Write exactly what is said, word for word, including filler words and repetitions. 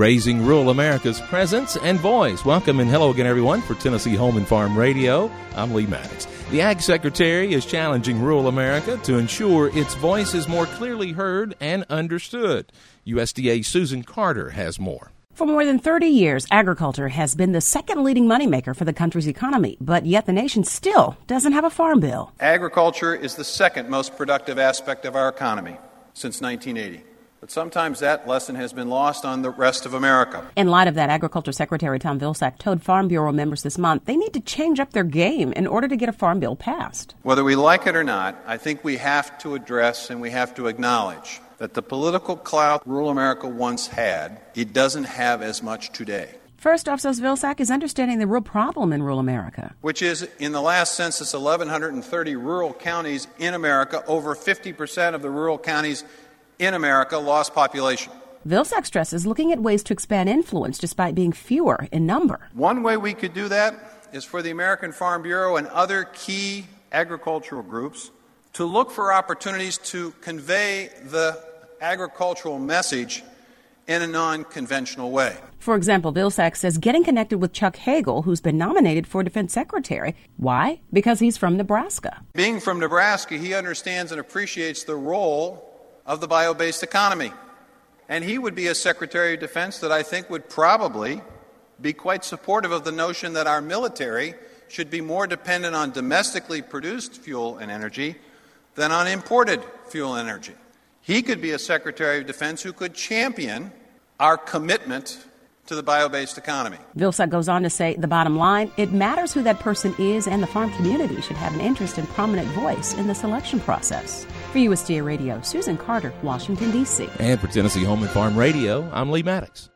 raising rural America's presence and voice. Welcome and hello again, everyone, for Tennessee Home and Farm Radio. I'm Lee Maddox. The Ag Secretary is challenging rural America to ensure its voice is more clearly heard and understood. U S D A's Susan Carter has more. For more than thirty years, agriculture has been the second leading moneymaker for the country's economy, but yet the nation still doesn't have a farm bill. Agriculture is the second most productive aspect of our economy since nineteen eighty. But sometimes that lesson has been lost on the rest of America. In light of that, Agriculture Secretary Tom Vilsack told Farm Bureau members this month they need to change up their game in order to get a farm bill passed. Whether we like it or not, I think we have to address and we have to acknowledge that the political clout rural America once had, it doesn't have as much today. First off, says Vilsack, is understanding the real problem in rural America. Which is, in the last census, one thousand one hundred thirty rural counties in America, over fifty percent of the rural counties in America lost population. Vilsack stresses looking at ways to expand influence despite being fewer in number. One way we could do that is for the American Farm Bureau and other key agricultural groups to look for opportunities to convey the agricultural message in a non-conventional way. For example, Vilsack says getting connected with Chuck Hagel, who's been nominated for defense secretary. Why? Because he's from Nebraska. Being from Nebraska, he understands and appreciates the role of the bio-based economy. And he would be a Secretary of Defense that I think would probably be quite supportive of the notion that our military should be more dependent on domestically produced fuel and energy than on imported fuel and energy. He could be a Secretary of Defense who could champion our commitment to the bio-based economy. Vilsack goes on to say, the bottom line, it matters who that person is, and the farm community should have an interest and prominent voice in the selection process. For U S D A Radio, Susan Carter, Washington, D C. And for Tennessee Home and Farm Radio, I'm Lee Maddox.